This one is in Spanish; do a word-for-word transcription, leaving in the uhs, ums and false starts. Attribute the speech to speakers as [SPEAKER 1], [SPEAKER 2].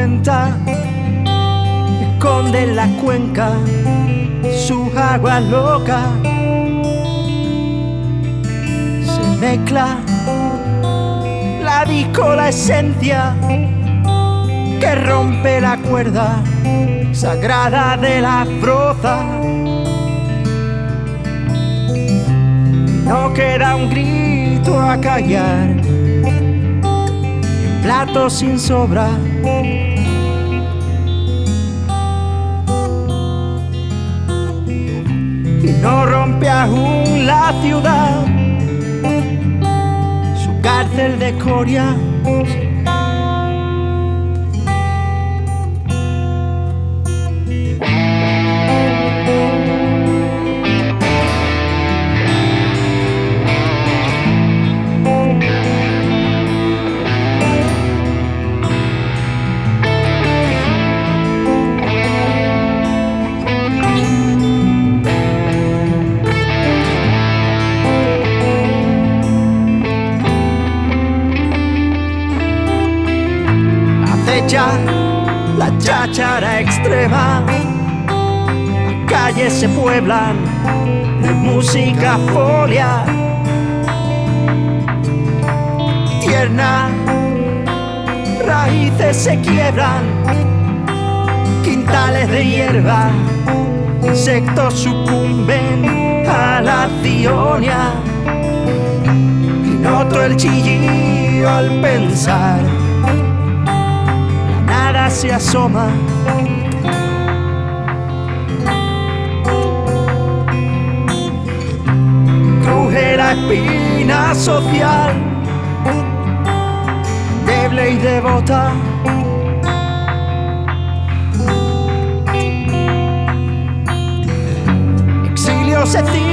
[SPEAKER 1] tormenta esconde en la cuenca sus aguas locas. Se mezcla la disco, la esencia que rompe la cuerda sagrada de la broza. No queda un grito a callar, un plato sin sobra. Y no rompe aún la ciudad su cárcel de escoria. La cháchara extrema, las calles se pueblan de música folia tierna, raíces se quiebran, quintales de hierba, insectos sucumben a la cionia. Y noto el chillillo al pensar, nada se asoma. Cruje la espina social, deble y devota. Exilio se